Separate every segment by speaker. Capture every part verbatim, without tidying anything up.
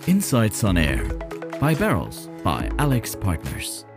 Speaker 1: Insights on Air by Barrels by AlixPartners.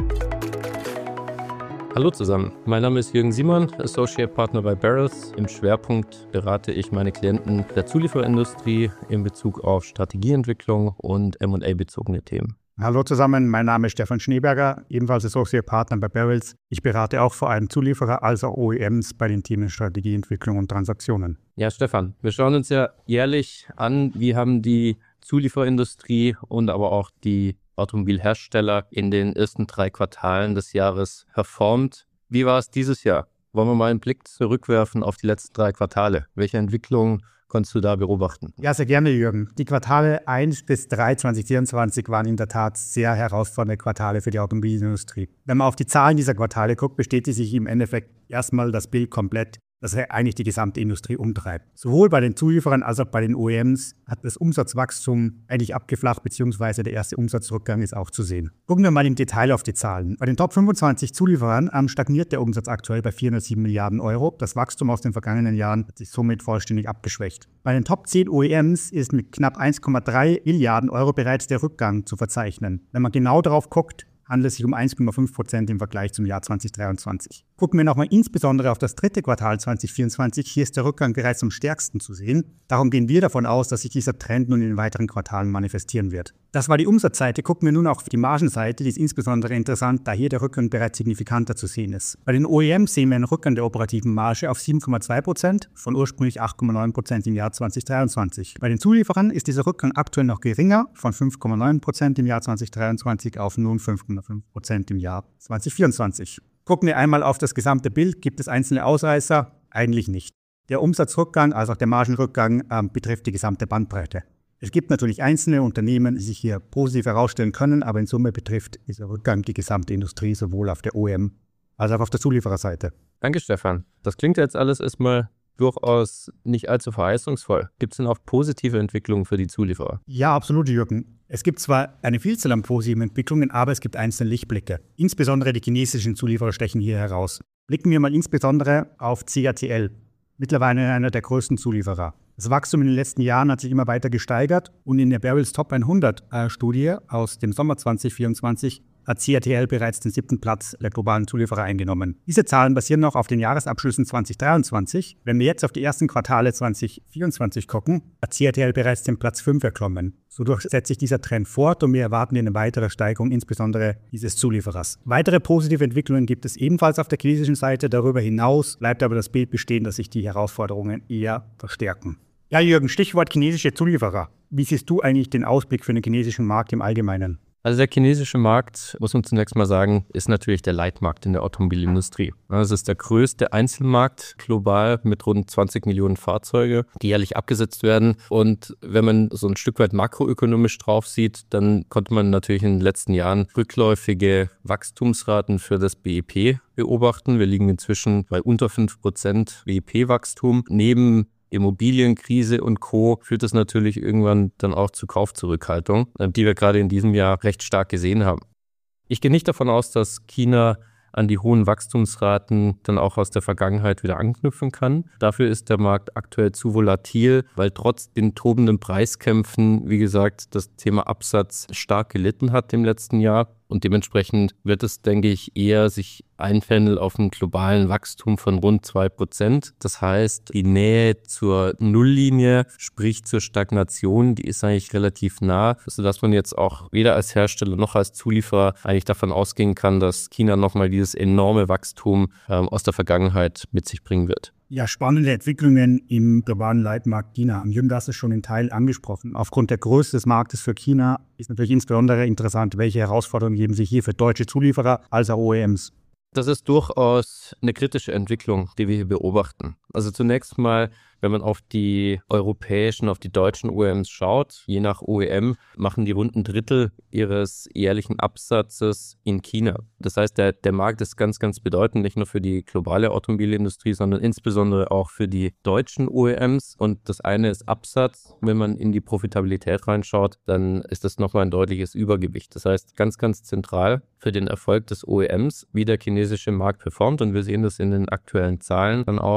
Speaker 2: Hallo zusammen, mein Name ist Jürgen Simon, Associate Partner bei Barrels. Im Schwerpunkt berate ich meine Klienten der Zulieferindustrie in Bezug auf Strategieentwicklung und M und A-bezogene Themen.
Speaker 3: Hallo zusammen, mein Name ist Stefan Schneeberger, ebenfalls Associate Partner bei Barrels. Ich berate auch vor allem Zulieferer als auch O E Ms bei den Themen Strategieentwicklung und Transaktionen.
Speaker 2: Ja, Stefan, wir schauen uns ja jährlich an, wie haben die Zulieferindustrie und aber auch die Automobilhersteller in den ersten drei Quartalen des Jahres performt. Wie war es dieses Jahr? Wollen wir mal einen Blick zurückwerfen auf die letzten drei Quartale? Welche Entwicklungen konntest du da beobachten?
Speaker 3: Ja, sehr gerne, Jürgen. Die Quartale eins bis drei zwanzig vierundzwanzig waren in der Tat sehr herausfordernde Quartale für die Automobilindustrie. Wenn man auf die Zahlen dieser Quartale guckt, bestätigt sich im Endeffekt erstmal das Bild komplett, das eigentlich die gesamte Industrie umtreibt. Sowohl bei den Zulieferern als auch bei den O E Ms hat das Umsatzwachstum eigentlich abgeflacht, beziehungsweise der erste Umsatzrückgang ist auch zu sehen. Gucken wir mal im Detail auf die Zahlen. Bei den Top fünfundzwanzig Zulieferern ähm, stagniert der Umsatz aktuell bei vierhundertsieben Milliarden Euro. Das Wachstum aus den vergangenen Jahren hat sich somit vollständig abgeschwächt. Bei den Top zehn O E Ms ist mit knapp eins Komma drei Milliarden Euro bereits der Rückgang zu verzeichnen. Wenn man genau darauf guckt, handelt es sich um eins Komma fünf Prozent im Vergleich zum Jahr zwanzig dreiundzwanzig. Gucken wir nochmal insbesondere auf das dritte Quartal zwanzig vierundzwanzig. Hier ist der Rückgang bereits am stärksten zu sehen. Darum gehen wir davon aus, dass sich dieser Trend nun in den weiteren Quartalen manifestieren wird. Das war die Umsatzseite. Gucken wir nun auch auf die Margenseite. Die ist insbesondere interessant, da hier der Rückgang bereits signifikanter zu sehen ist. Bei den O E Ms sehen wir einen Rückgang der operativen Marge auf sieben Komma zwei Prozent von ursprünglich acht Komma neun Prozent im Jahr zwanzig dreiundzwanzig. Bei den Zulieferern ist dieser Rückgang aktuell noch geringer, von fünf Komma neun Prozent im Jahr zwanzig dreiundzwanzig auf nun fünf Komma fünf Prozent im Jahr zwanzig vierundzwanzig. Gucken wir einmal auf das gesamte Bild. Gibt es einzelne Ausreißer? Eigentlich nicht. Der Umsatzrückgang, als auch der Margenrückgang, äh, betrifft die gesamte Bandbreite. Es gibt natürlich einzelne Unternehmen, die sich hier positiv herausstellen können, aber in Summe betrifft dieser Rückgang die gesamte Industrie, sowohl auf der O E M als auch auf der Zuliefererseite.
Speaker 2: Danke, Stefan. Das klingt jetzt alles erstmal durchaus nicht allzu verheißungsvoll. Gibt es denn auch positive Entwicklungen für die Zulieferer?
Speaker 3: Ja, absolut, Jürgen. Es gibt zwar eine Vielzahl an positiven Entwicklungen, aber es gibt einzelne Lichtblicke. Insbesondere die chinesischen Zulieferer stechen hier heraus. Blicken wir mal insbesondere auf C A T L, mittlerweile einer der größten Zulieferer. Das Wachstum in den letzten Jahren hat sich immer weiter gesteigert und in der Barrels Top hundert äh, Studie aus dem Sommer zwanzig vierundzwanzig hat C A T L bereits den siebten Platz der globalen Zulieferer eingenommen. Diese Zahlen basieren noch auf den Jahresabschlüssen zwanzig dreiundzwanzig. Wenn wir jetzt auf die ersten Quartale zwanzig vierundzwanzig gucken, hat C A T L bereits den Platz fünf erklommen. So setzt sich dieser Trend fort und wir erwarten eine weitere Steigerung, insbesondere dieses Zulieferers. Weitere positive Entwicklungen gibt es ebenfalls auf der chinesischen Seite. Darüber hinaus bleibt aber das Bild bestehen, dass sich die Herausforderungen eher verstärken. Ja, Jürgen, Stichwort chinesische Zulieferer. Wie siehst du eigentlich den Ausblick für den chinesischen Markt im Allgemeinen?
Speaker 2: Also der chinesische Markt, muss man zunächst mal sagen, ist natürlich der Leitmarkt in der Automobilindustrie. Es ist der größte Einzelmarkt global mit rund zwanzig Millionen Fahrzeuge, die jährlich abgesetzt werden. Und wenn man so ein Stück weit makroökonomisch drauf sieht, dann konnte man natürlich in den letzten Jahren rückläufige Wachstumsraten für das B I P beobachten. Wir liegen inzwischen bei unter fünf Prozent B I P-Wachstum. Neben Immobilienkrise und Co. führt das natürlich irgendwann dann auch zu Kaufzurückhaltung, die wir gerade in diesem Jahr recht stark gesehen haben. Ich gehe nicht davon aus, dass China an die hohen Wachstumsraten dann auch aus der Vergangenheit wieder anknüpfen kann. Dafür ist der Markt aktuell zu volatil, weil trotz den tobenden Preiskämpfen, wie gesagt, das Thema Absatz stark gelitten hat im letzten Jahr. Und dementsprechend wird es, denke ich, eher sich einpendeln auf einen globalen Wachstum von rund zwei Prozent. Das heißt, die Nähe zur Nulllinie, sprich zur Stagnation, die ist eigentlich relativ nah, sodass man jetzt auch weder als Hersteller noch als Zulieferer eigentlich davon ausgehen kann, dass China nochmal dieses enorme Wachstum ähm, aus der Vergangenheit mit sich bringen wird.
Speaker 3: Ja, spannende Entwicklungen im globalen Leitmarkt China. Jürgen, du hast es schon in Teil angesprochen. Aufgrund der Größe des Marktes für China ist natürlich insbesondere interessant, welche Herausforderungen geben sich hier für deutsche Zulieferer als auch O E Ms.
Speaker 2: Das ist durchaus eine kritische Entwicklung, die wir hier beobachten. Also zunächst mal, wenn man auf die europäischen, auf die deutschen O E Ms schaut, je nach O E M machen die rund ein Drittel ihres jährlichen Absatzes in China. Das heißt, der, der Markt ist ganz, ganz bedeutend, nicht nur für die globale Automobilindustrie, sondern insbesondere auch für die deutschen O E Ms. Und das eine ist Absatz. Wenn man in die Profitabilität reinschaut, dann ist das nochmal ein deutliches Übergewicht. Das heißt, ganz, ganz zentral für den Erfolg des O E Ms, wie der chinesische Markt performt. Und wir sehen das in den aktuellen Zahlen dann auch mit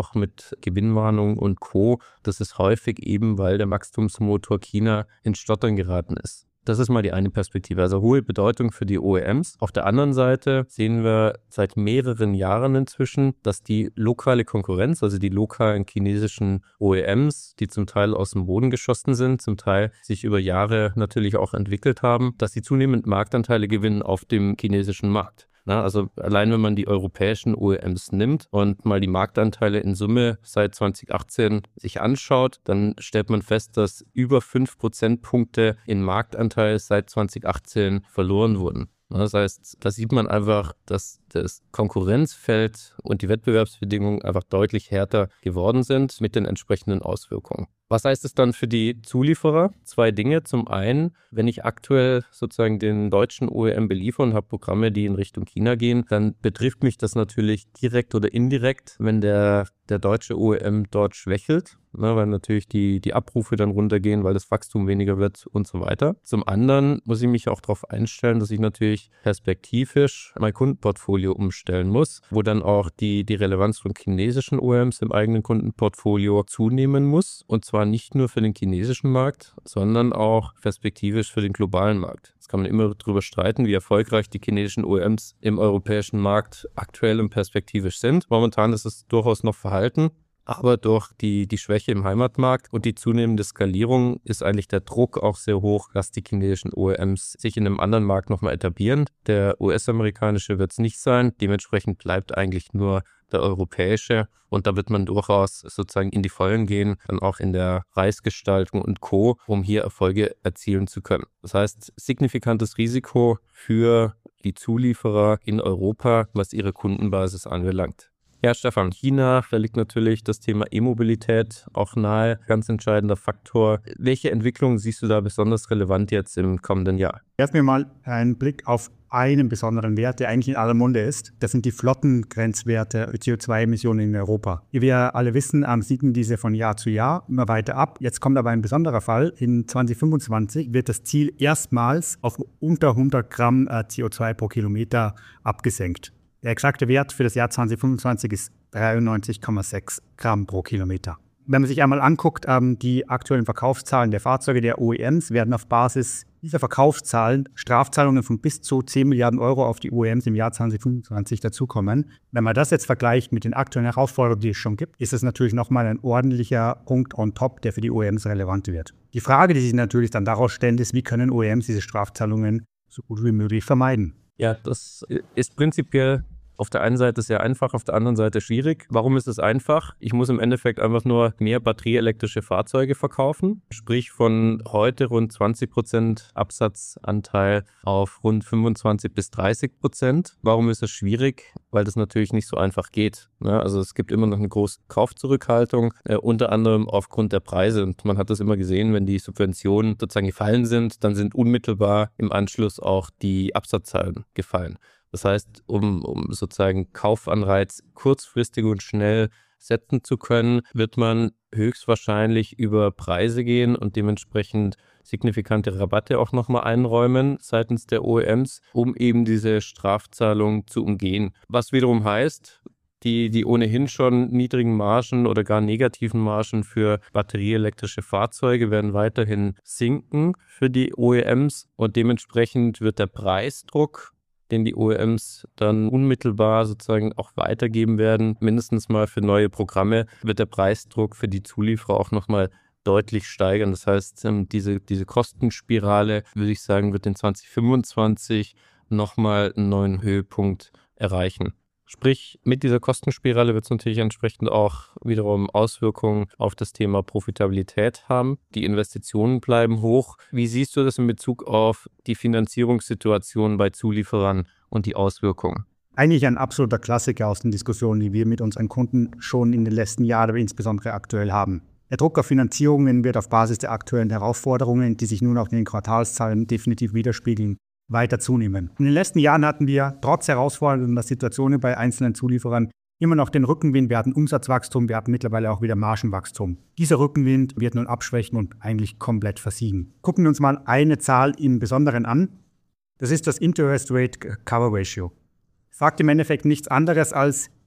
Speaker 2: Stichwort Gewinnwarnung und Co. Das ist häufig eben, weil der Wachstumsmotor China ins Stottern geraten ist. Das ist mal die eine Perspektive, also hohe Bedeutung für die O E Ms. Auf der anderen Seite sehen wir seit mehreren Jahren inzwischen, dass die lokale Konkurrenz, also die lokalen chinesischen O E Ms, die zum Teil aus dem Boden geschossen sind, zum Teil sich über Jahre natürlich auch entwickelt haben, dass sie zunehmend Marktanteile gewinnen auf dem chinesischen Markt. Na, also allein wenn man die europäischen O E Ms nimmt und mal die Marktanteile in Summe seit zwanzig achtzehn sich anschaut, dann stellt man fest, dass über fünf Prozentpunkte in Marktanteil seit zwanzig achtzehn verloren wurden. Das heißt, da sieht man einfach, dass das Konkurrenzfeld und die Wettbewerbsbedingungen einfach deutlich härter geworden sind mit den entsprechenden Auswirkungen. Was heißt es dann für die Zulieferer? Zwei Dinge. Zum einen, wenn ich aktuell sozusagen den deutschen O E M beliefere und habe Programme, die in Richtung China gehen, dann betrifft mich das natürlich direkt oder indirekt, wenn der, der deutsche O E M dort schwächelt, ne, weil natürlich die, die Abrufe dann runtergehen, weil das Wachstum weniger wird und so weiter. Zum anderen muss ich mich auch darauf einstellen, dass ich natürlich perspektivisch mein Kundenportfolio umstellen muss, wo dann auch die, die Relevanz von chinesischen O E Ms im eigenen Kundenportfolio zunehmen muss, und zwar nicht nur für den chinesischen Markt, sondern auch perspektivisch für den globalen Markt. Jetzt kann man immer darüber streiten, wie erfolgreich die chinesischen O E Ms im europäischen Markt aktuell und perspektivisch sind. Momentan ist es durchaus noch verhalten. Aber durch die, die Schwäche im Heimatmarkt und die zunehmende Skalierung ist eigentlich der Druck auch sehr hoch, dass die chinesischen O E Ms sich in einem anderen Markt nochmal etablieren. Der U S-amerikanische wird es nicht sein. Dementsprechend bleibt eigentlich nur der europäische. Und da wird man durchaus sozusagen in die Vollen gehen, dann auch in der Preisgestaltung und Co., um hier Erfolge erzielen zu können. Das heißt, signifikantes Risiko für die Zulieferer in Europa, was ihre Kundenbasis anbelangt. Ja, Stefan, China, da liegt natürlich das Thema E-Mobilität auch nahe, ganz entscheidender Faktor. Welche Entwicklungen siehst du da besonders relevant jetzt im kommenden Jahr?
Speaker 3: Werfen wir mal einen Blick auf einen besonderen Wert, der eigentlich in aller Munde ist. Das sind die Flottengrenzwerte C O zwei Emissionen in Europa. Wie wir alle wissen, sinken diese von Jahr zu Jahr immer weiter ab. Jetzt kommt aber ein besonderer Fall. In zwanzig fünfundzwanzig wird das Ziel erstmals auf unter hundert Gramm C O zwei pro Kilometer abgesenkt. Der exakte Wert für das Jahr zwanzig fünfundzwanzig ist dreiundneunzig Komma sechs Gramm pro Kilometer. Wenn man sich einmal anguckt, ähm, die aktuellen Verkaufszahlen der Fahrzeuge der O E Ms werden auf Basis dieser Verkaufszahlen Strafzahlungen von bis zu zehn Milliarden Euro auf die O E Ms im Jahr zwanzig fünfundzwanzig dazukommen. Wenn man das jetzt vergleicht mit den aktuellen Herausforderungen, die es schon gibt, ist es natürlich nochmal ein ordentlicher Punkt on top, der für die O E Ms relevant wird. Die Frage, die sich natürlich dann daraus stellt, ist, wie können O E Ms diese Strafzahlungen so gut wie möglich vermeiden?
Speaker 2: Ja, das ist prinzipiell auf der einen Seite sehr einfach, auf der anderen Seite schwierig. Warum ist es einfach? Ich muss im Endeffekt einfach nur mehr batterieelektrische Fahrzeuge verkaufen, sprich von heute rund zwanzig Prozent Absatzanteil auf rund fünfundzwanzig bis dreißig Prozent. Warum ist es schwierig? Weil das natürlich nicht so einfach geht. Ne? Also es gibt immer noch eine große Kaufzurückhaltung, äh, unter anderem aufgrund der Preise. Und man hat das immer gesehen, wenn die Subventionen sozusagen gefallen sind, dann sind unmittelbar im Anschluss auch die Absatzzahlen gefallen. Das heißt, um, um sozusagen Kaufanreiz kurzfristig und schnell setzen zu können, wird man höchstwahrscheinlich über Preise gehen und dementsprechend signifikante Rabatte auch nochmal einräumen seitens der O E Ms, um eben diese Strafzahlung zu umgehen. Was wiederum heißt, die, die ohnehin schon niedrigen Margen oder gar negativen Margen für batterieelektrische Fahrzeuge werden weiterhin sinken für die O E Ms und dementsprechend wird der Preisdruck, den die O E Ms dann unmittelbar sozusagen auch weitergeben werden, mindestens mal für neue Programme, wird der Preisdruck für die Zulieferer auch nochmal deutlich steigern. Das heißt, diese, diese Kostenspirale, würde ich sagen, wird in zwanzig fünfundzwanzig nochmal einen neuen Höhepunkt erreichen. Sprich, mit dieser Kostenspirale wird es natürlich entsprechend auch wiederum Auswirkungen auf das Thema Profitabilität haben. Die Investitionen bleiben hoch. Wie siehst du das in Bezug auf die Finanzierungssituation bei Zulieferern und die Auswirkungen?
Speaker 3: Eigentlich ein absoluter Klassiker aus den Diskussionen, die wir mit unseren Kunden schon in den letzten Jahren, aber insbesondere aktuell haben. Der Druck auf Finanzierungen wird auf Basis der aktuellen Herausforderungen, die sich nun auch in den Quartalszahlen definitiv widerspiegeln, weiter zunehmen. In den letzten Jahren hatten wir trotz herausfordernder Situationen bei einzelnen Zulieferern immer noch den Rückenwind. Wir hatten Umsatzwachstum, wir hatten mittlerweile auch wieder Margenwachstum. Dieser Rückenwind wird nun abschwächen und eigentlich komplett versiegen. Gucken wir uns mal eine Zahl im Besonderen an. Das ist das Interest Rate Cover Ratio. Sagt im Endeffekt nichts anderes als,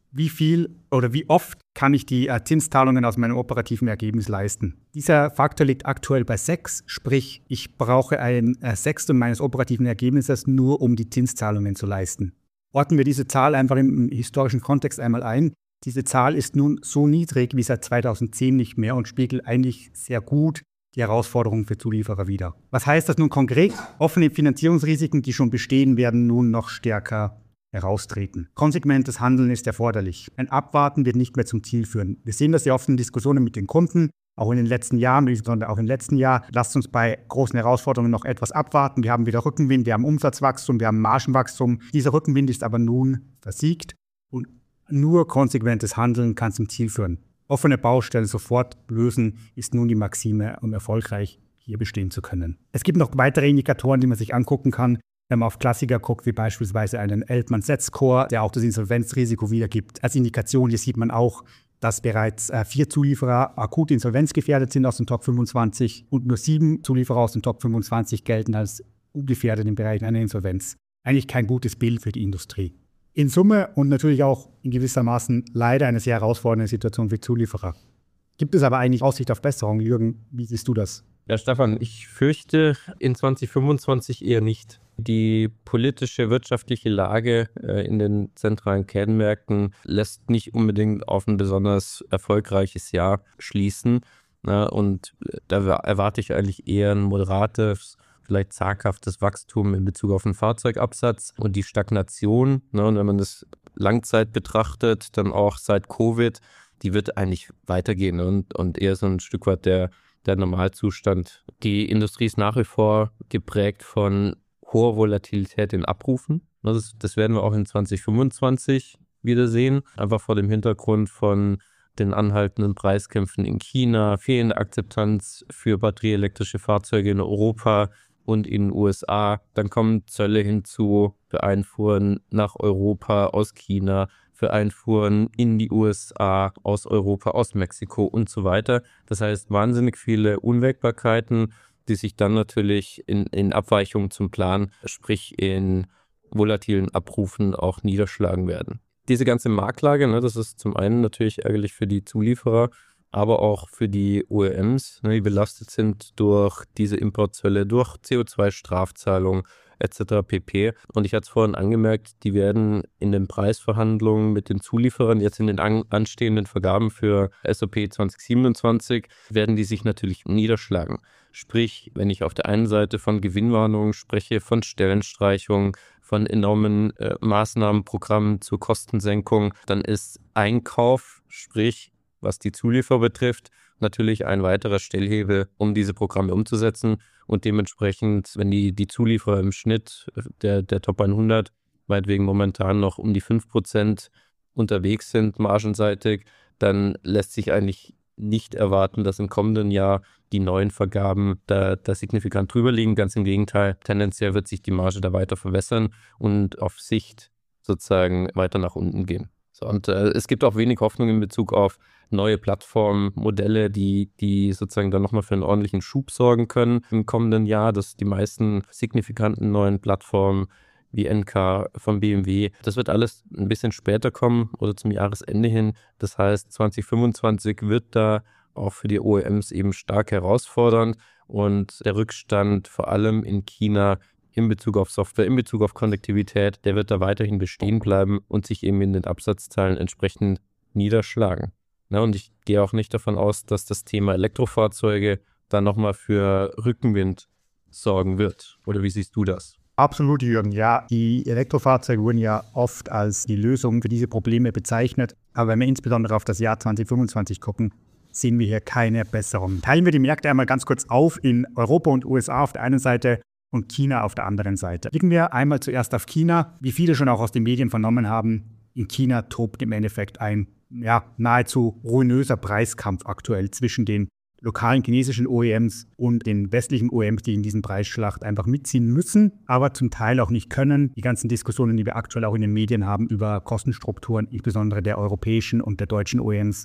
Speaker 3: wie viel oder wie oft kann ich die äh, Zinszahlungen aus meinem operativen Ergebnis leisten. Dieser Faktor liegt aktuell bei sechs, sprich ich brauche ein äh, Sechstel meines operativen Ergebnisses nur, um die Zinszahlungen zu leisten. Ordnen wir diese Zahl einfach im historischen Kontext einmal ein. Diese Zahl ist nun so niedrig wie seit zweitausendzehn nicht mehr und spiegelt eigentlich sehr gut die Herausforderungen für Zulieferer wider. Was heißt das nun konkret? Offene Finanzierungsrisiken, die schon bestehen, werden nun noch stärker heraustreten. Konsequentes Handeln ist erforderlich. Ein Abwarten wird nicht mehr zum Ziel führen. Wir sehen das ja oft in Diskussionen mit den Kunden, auch in den letzten Jahren, insbesondere auch im letzten Jahr. Lasst uns bei großen Herausforderungen noch etwas abwarten. Wir haben wieder Rückenwind, wir haben Umsatzwachstum, wir haben Margenwachstum. Dieser Rückenwind ist aber nun versiegt und nur konsequentes Handeln kann zum Ziel führen. Offene Baustellen sofort lösen ist nun die Maxime, um erfolgreich hier bestehen zu können. Es gibt noch weitere Indikatoren, die man sich angucken kann. Wenn man auf Klassiker guckt, wie beispielsweise einen Eltmann-Set-Score, der auch das Insolvenzrisiko wiedergibt. Als Indikation, hier sieht man auch, dass bereits äh, vier Zulieferer akut insolvenzgefährdet sind aus dem Top fünfundzwanzig und nur sieben Zulieferer aus dem Top fünfundzwanzig gelten als ungefährdet im Bereich einer Insolvenz. Eigentlich kein gutes Bild für die Industrie. In Summe und natürlich auch in gewissermaßen leider eine sehr herausfordernde Situation für Zulieferer. Gibt es aber eigentlich Aussicht auf Besserung? Jürgen, wie siehst du das?
Speaker 2: Ja, Stefan, ich fürchte in zwanzig fünfundzwanzig eher nicht. Die politische, wirtschaftliche Lage äh, in den zentralen Kernmärkten lässt nicht unbedingt auf ein besonders erfolgreiches Jahr schließen. Na, und da erwarte ich eigentlich eher ein moderates, vielleicht zaghaftes Wachstum in Bezug auf den Fahrzeugabsatz und die Stagnation. Ne, und wenn man das Langzeit betrachtet, dann auch seit Covid, die wird eigentlich weitergehen und, und eher so ein Stück weit der, der Normalzustand. Die Industrie ist nach wie vor geprägt von hoher Volatilität in Abrufen. Das, das werden wir auch in zwanzig fünfundzwanzig wieder sehen, einfach vor dem Hintergrund von den anhaltenden Preiskämpfen in China, fehlende Akzeptanz für batterieelektrische Fahrzeuge in Europa und in den U S A. Dann kommen Zölle hinzu für Einfuhren nach Europa aus China, für Einfuhren in die U S A, aus Europa, aus Mexiko und so weiter. Das heißt, wahnsinnig viele Unwägbarkeiten, die sich dann natürlich in, in Abweichungen zum Plan, sprich in volatilen Abrufen auch niederschlagen werden. Diese ganze Marktlage, ne, das ist zum einen natürlich ärgerlich für die Zulieferer, aber auch für die O E Ms, ne, die belastet sind durch diese Importzölle, durch C O zwei Strafzahlungen et cetera pp. Und ich hatte es vorhin angemerkt, die werden in den Preisverhandlungen mit den Zulieferern, jetzt in den an, anstehenden Vergaben für S O P zwanzig siebenundzwanzig, werden die sich natürlich niederschlagen. Sprich, wenn ich auf der einen Seite von Gewinnwarnungen spreche, von Stellenstreichungen, von enormen äh, Maßnahmenprogrammen zur Kostensenkung, dann ist Einkauf, sprich, was die Zulieferer betrifft, natürlich ein weiterer Stellhebel, um diese Programme umzusetzen. Und dementsprechend, wenn die, die Zulieferer im Schnitt der, der Top hundert meinetwegen momentan noch um die fünf Prozent unterwegs sind, margenseitig, dann lässt sich eigentlich nicht erwarten, dass im kommenden Jahr die neuen Vergaben da, da signifikant drüber liegen. Ganz im Gegenteil, tendenziell wird sich die Marge da weiter verwässern und auf Sicht sozusagen weiter nach unten gehen. So, und äh, es gibt auch wenig Hoffnung in Bezug auf neue Plattformmodelle, die, die sozusagen dann nochmal für einen ordentlichen Schub sorgen können im kommenden Jahr, dass die meisten signifikanten neuen Plattformen wie N K von B M W, das wird alles ein bisschen später kommen oder zum Jahresende hin. Das heißt, zwanzig fünfundzwanzig wird da auch für die O E Ms eben stark herausfordernd und der Rückstand vor allem in China in Bezug auf Software, in Bezug auf Konnektivität, der wird da weiterhin bestehen bleiben und sich eben in den Absatzzahlen entsprechend niederschlagen. Na, und ich gehe auch nicht davon aus, dass das Thema Elektrofahrzeuge dann nochmal für Rückenwind sorgen wird. Oder wie siehst du das?
Speaker 3: Absolut, Jürgen. Ja, die Elektrofahrzeuge wurden ja oft als die Lösung für diese Probleme bezeichnet. Aber wenn wir insbesondere auf das Jahr zwanzig fünfundzwanzig gucken, sehen wir hier keine Besserung. Teilen wir die Märkte einmal ganz kurz auf in Europa und U S A auf der einen Seite und China auf der anderen Seite. Blicken wir einmal zuerst auf China. Wie viele schon auch aus den Medien vernommen haben, in China tobt im Endeffekt ein ja, nahezu ruinöser Preiskampf aktuell zwischen den lokalen chinesischen O E Ms und den westlichen O E Ms, die in diesen Preisschlacht einfach mitziehen müssen, aber zum Teil auch nicht können. Die ganzen Diskussionen, die wir aktuell auch in den Medien haben über Kostenstrukturen, insbesondere der europäischen und der deutschen O E Ms,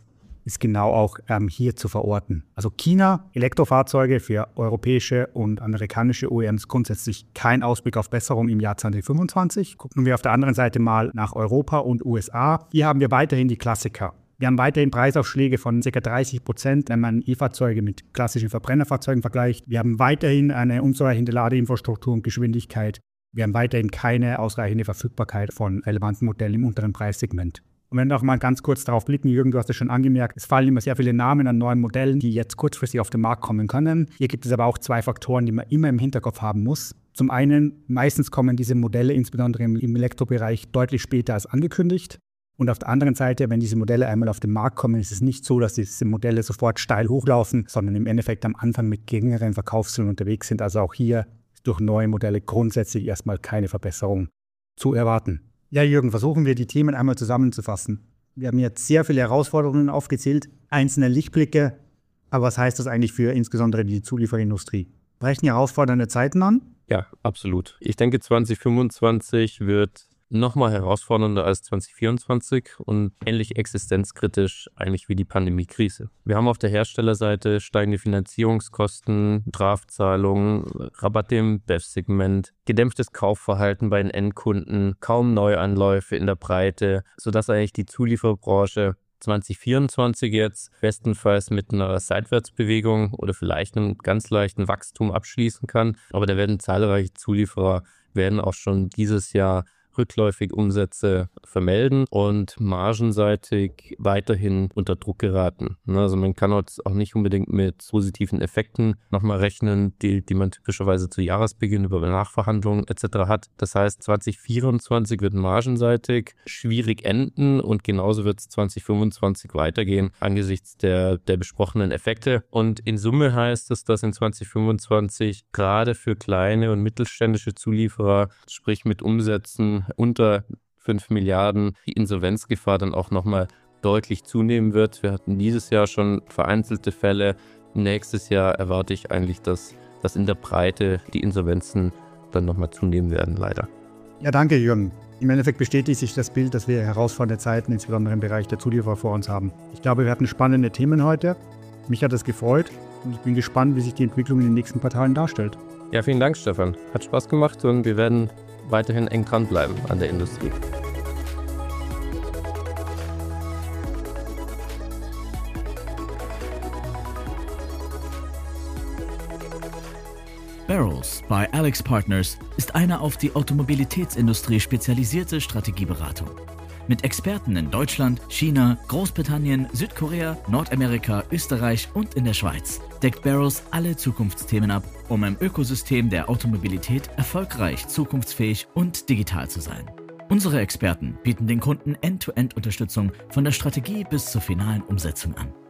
Speaker 3: ist genau auch ähm, hier zu verorten. Also China, Elektrofahrzeuge für europäische und amerikanische O E Ms grundsätzlich kein Ausblick auf Besserung im Jahr zwanzig fünfundzwanzig. Gucken wir auf der anderen Seite mal nach Europa und U S A. Hier haben wir weiterhin die Klassiker. Wir haben weiterhin Preisaufschläge von ca. dreißig Prozent, wenn man E-Fahrzeuge mit klassischen Verbrennerfahrzeugen vergleicht. Wir haben weiterhin eine unzureichende Ladeinfrastruktur und Geschwindigkeit. Wir haben weiterhin keine ausreichende Verfügbarkeit von relevanten Modellen im unteren Preissegment. Und wenn wir auch mal ganz kurz darauf blicken, Jürgen, du hast es schon angemerkt, es fallen immer sehr viele Namen an neuen Modellen, die jetzt kurzfristig auf den Markt kommen können. Hier gibt es aber auch zwei Faktoren, die man immer im Hinterkopf haben muss. Zum einen, meistens kommen diese Modelle insbesondere im Elektrobereich deutlich später als angekündigt. Und auf der anderen Seite, wenn diese Modelle einmal auf den Markt kommen, ist es nicht so, dass diese Modelle sofort steil hochlaufen, sondern im Endeffekt am Anfang mit geringeren Verkaufszahlen unterwegs sind. Also auch hier ist durch neue Modelle grundsätzlich erstmal keine Verbesserung zu erwarten. Ja, Jürgen, versuchen wir die Themen einmal zusammenzufassen. Wir haben jetzt sehr viele Herausforderungen aufgezählt, einzelne Lichtblicke. Aber was heißt das eigentlich für insbesondere die Zulieferindustrie? Brechen herausfordernde Zeiten an?
Speaker 2: Ja, absolut. Ich denke, zwanzig fünfundzwanzig wird nochmal herausfordernder als zwanzig vierundzwanzig und ähnlich existenzkritisch eigentlich wie die Pandemiekrise. Wir haben auf der Herstellerseite steigende Finanzierungskosten, Strafzahlungen, Rabatte im B E V-Segment, gedämpftes Kaufverhalten bei den Endkunden, kaum Neuanläufe in der Breite, sodass eigentlich die Zulieferbranche zwanzig vierundzwanzig jetzt bestenfalls mit einer Seitwärtsbewegung oder vielleicht einem ganz leichten Wachstum abschließen kann. Aber da werden zahlreiche Zulieferer, werden auch schon dieses Jahr rückläufig Umsätze vermelden und margenseitig weiterhin unter Druck geraten. Also man kann jetzt auch nicht unbedingt mit positiven Effekten nochmal rechnen, die, die man typischerweise zu Jahresbeginn über Nachverhandlungen et cetera hat. Das heißt, zwanzig vierundzwanzig wird margenseitig schwierig enden und genauso wird es zwanzig fünfundzwanzig weitergehen angesichts der, der besprochenen Effekte. Und in Summe heißt es, dass in zwanzig fünfundzwanzig gerade für kleine und mittelständische Zulieferer, sprich mit Umsätzen unter fünf Milliarden, die Insolvenzgefahr dann auch nochmal deutlich zunehmen wird. Wir hatten dieses Jahr schon vereinzelte Fälle. Nächstes Jahr erwarte ich eigentlich, dass, dass in der Breite die Insolvenzen dann nochmal zunehmen werden, leider.
Speaker 3: Ja, danke, Jürgen. Im Endeffekt bestätigt sich das Bild, dass wir herausfordernde Zeiten, insbesondere im Bereich der Zulieferer, vor uns haben. Ich glaube, wir hatten spannende Themen heute. Mich hat es gefreut und ich bin gespannt, wie sich die Entwicklung in den nächsten Quartalen darstellt.
Speaker 2: Ja, vielen Dank, Stefan. Hat Spaß gemacht und wir werden weiterhin eng dranbleiben an der Industrie.
Speaker 1: Barrels bei AlixPartners ist eine auf die Automobilitätsindustrie spezialisierte Strategieberatung. Mit Experten in Deutschland, China, Großbritannien, Südkorea, Nordamerika, Österreich und in der Schweiz deckt Barrels alle Zukunftsthemen ab, um im Ökosystem der Automobilität erfolgreich, zukunftsfähig und digital zu sein. Unsere Experten bieten den Kunden End-to-End-Unterstützung von der Strategie bis zur finalen Umsetzung an.